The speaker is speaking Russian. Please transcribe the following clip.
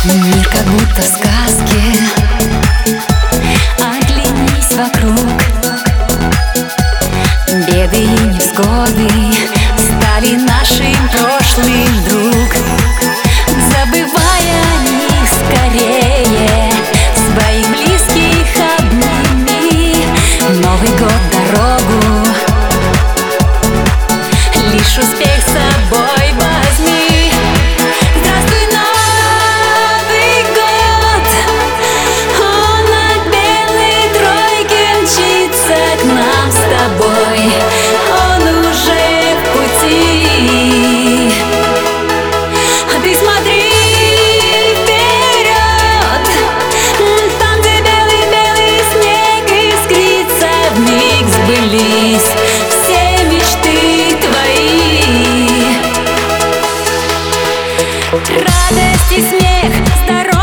Мир как будто в сказке. Оглянись вокруг. Беды и невзгоды стали нашим прошлым, друг. Забывай о них скорее, своих близких обними. Новый год дорогу, лишь успех с собой возьми. Здравствуй, Новый год, он на белой тройке мчится к нам с тобой. Он уже в пути, а ты смотри вперед, там, где белый-белый снег искрится, вмиг сбылись все мечты твои. Радость и смех, здоровье